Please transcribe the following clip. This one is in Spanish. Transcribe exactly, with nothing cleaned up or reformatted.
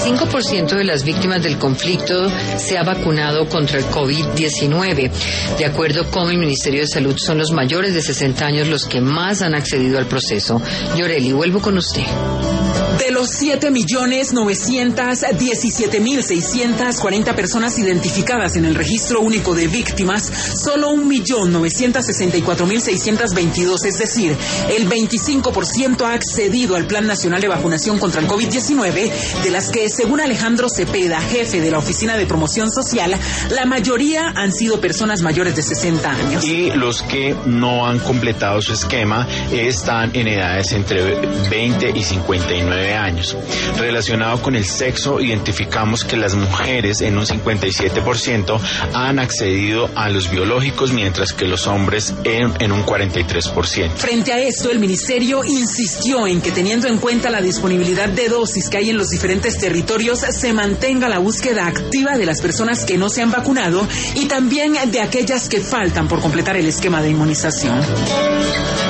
veinticinco por ciento de las víctimas del conflicto se ha vacunado contra el COVID diecinueve. De acuerdo con el Ministerio de Salud, son los mayores de sesenta años los que más han accedido al proceso. Yoreli, vuelvo con usted. De los siete millones novecientos diecisiete mil seiscientos cuarenta personas identificadas en el registro único de víctimas, solo un millón novecientos sesenta y cuatro mil seiscientos veintidós, es decir, el veinticinco por ciento ha accedido al Plan Nacional de Vacunación contra el COVID diecinueve, de las que, según Alejandro Cepeda, jefe de la Oficina de Promoción Social, la mayoría han sido personas mayores de sesenta años. Y los que no han completado su esquema están en edades entre veinte y cincuenta y nueve años. Relacionado con el sexo, identificamos que las mujeres en un cincuenta y siete por ciento han accedido a los biológicos, mientras que los hombres en, en un cuarenta y tres por ciento. Frente a esto, el ministerio insistió en que, teniendo en cuenta la disponibilidad de dosis que hay en los diferentes territorios, se mantenga la búsqueda activa de las personas que no se han vacunado y también de aquellas que faltan por completar el esquema de inmunización.